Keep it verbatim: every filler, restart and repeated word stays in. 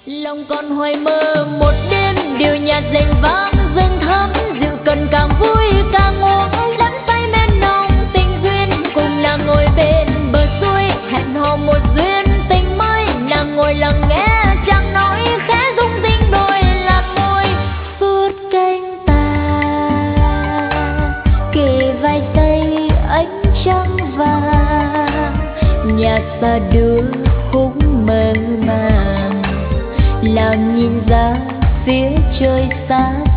Lòng còn hoài mơ một đêm điều nhạc rền vang dâng thắm rượu cần càng vui càng uống đắm say men nồng tình duyên cùng là ngồi bên bờ suối hẹn hò một duyên tình mới nàng ngồi lặng nghe chàng nói khẽ rung rinh đôi làn môi phút canh tà kề vai tay ánh trăng vàng nhạt xa đưa khúc mơ màng làm nhìn ra phía trời xa